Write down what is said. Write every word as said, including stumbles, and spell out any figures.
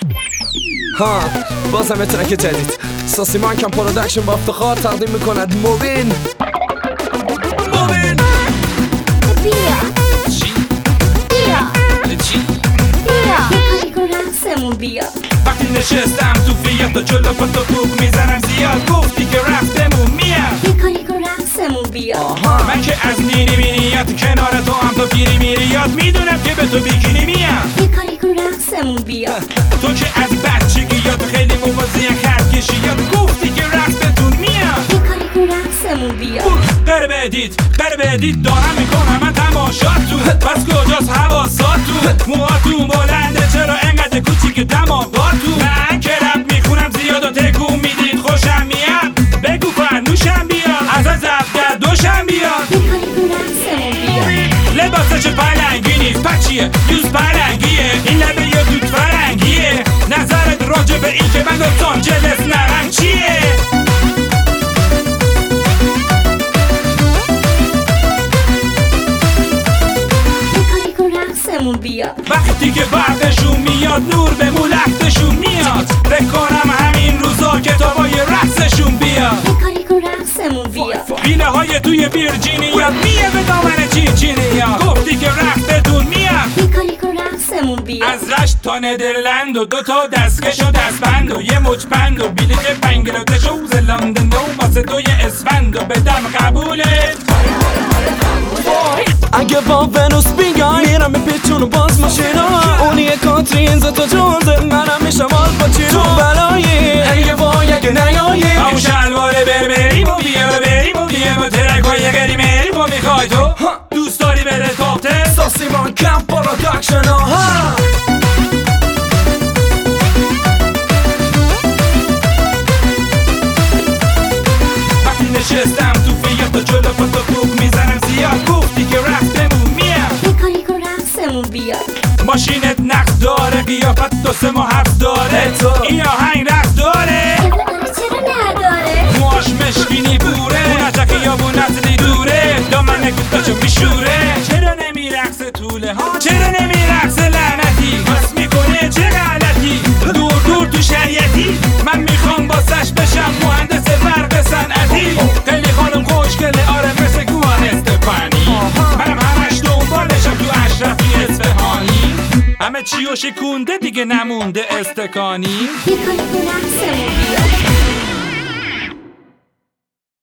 ها بازم یه ترک جدید ساسی مانکم پرودکشن با افتخار تقدیم میکند موبین موبین بیا چی؟ بیا چی؟ بیا یه کاری کن رقصمون بیا وقتی نشستم تو فیات و جلو پا بوق میزنم زیاد گفتی که رفتمون میاد یه کاری کن رقصمون بیا من که از نینی بینیات کنار تو هم تو پیری میری یاد میدونم که به تو بیکینی میام یه کاری کن رقصمون بیا تو که از بچگی یاد خیلی موازی خرد کشی یاد گفتی که رقص بهتون میاد یه کاری کن رقصمون بیا قربه دید قربه دید دارم میکنم من تماشاتون پس کجاست حواساتون موهاتون بلنده چرا انقدر کوچیک دماغاتون من که رب میخونم زیاد و تکون میدید خوشم میاد بگو فرنوشم بیاد از از افگر دوشم بیاد یه کاری کن رقصمون بیا لباسش پلنگی نیست پچیه یوز پلنگیه این لبه یا دود فرنگیه نظرت راجع به این که من دوستان جلس نرنگ چیه بیا وقتی که برقشون میاد نور به مولختشون میاد بکنم همین روزا کتابای رقصشون بیاد یه کاری کن رقصمون بیا بیله های توی ویرجینیات میه به دامن چینچینیات گفتی که رقصتون میاد یه کاری کن رقصمون بیا از رشت تا ندرلند و دو تا دستکش و دستبند و یه مچپند و بیلیت بنگلادش و زلندن و واسه دوی اسفند و بدم قبولت اگه با ونوس بیای میرم پیچون و باز ماشینا اونی کاترین زتا جونده منم میشم آلپاچینو بلایی اگه وای اگه نیایی اون شلواره بربریم و بیا بریم و بیا با ترکای غری مریم و میخوای تو دوست داری بره تابته ساسی مانکم پرودکشن ها وقتی نشستم تو فیات و جلو پا بوق میزنم زیاد گفتی که رفتمون میاد یه کاری کن رقصمون بیا ماشینت نقص داره قیافت دو سه ماه حبس داره این آهنگ رقص داره چرا نداره موهاش مشکینی بوره اونجا که یابون نزدی دوره دامن کتاشو میشوره چرا نمیرقص طوله ها چرا نمیرقص لعنتی بس میکنه چه غلطی دور دور تو شریعتی من میخوام باسش بشم مهندس برق صنعتی خیلی خانم خوشگله آره مثل گوهر استفانی منم همش دنبالشم تو اشرفی اصفهانی همه چیو شکونده دیگه نمونده استکانی یه کاری کن رقصمون بیا